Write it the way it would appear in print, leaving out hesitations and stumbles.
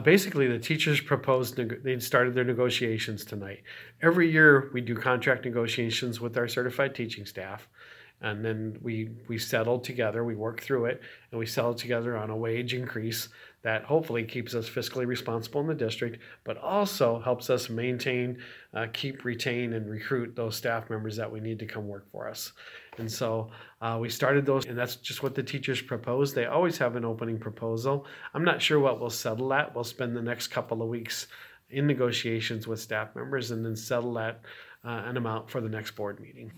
Basically, the teachers proposed, they started their negotiations tonight. Every year, we do contract negotiations with our certified teaching staff. And then we settle together, we work through it, and we settle together on a wage increase that hopefully keeps us fiscally responsible in the district, but also helps us maintain, keep, retain, and recruit those staff members that we need to come work for us. And so we started those, and that's just what the teachers proposed. They always have an opening proposal. I'm not sure what we'll settle at. We'll spend the next couple of weeks in negotiations with staff members and then settle at an amount for the next board meeting.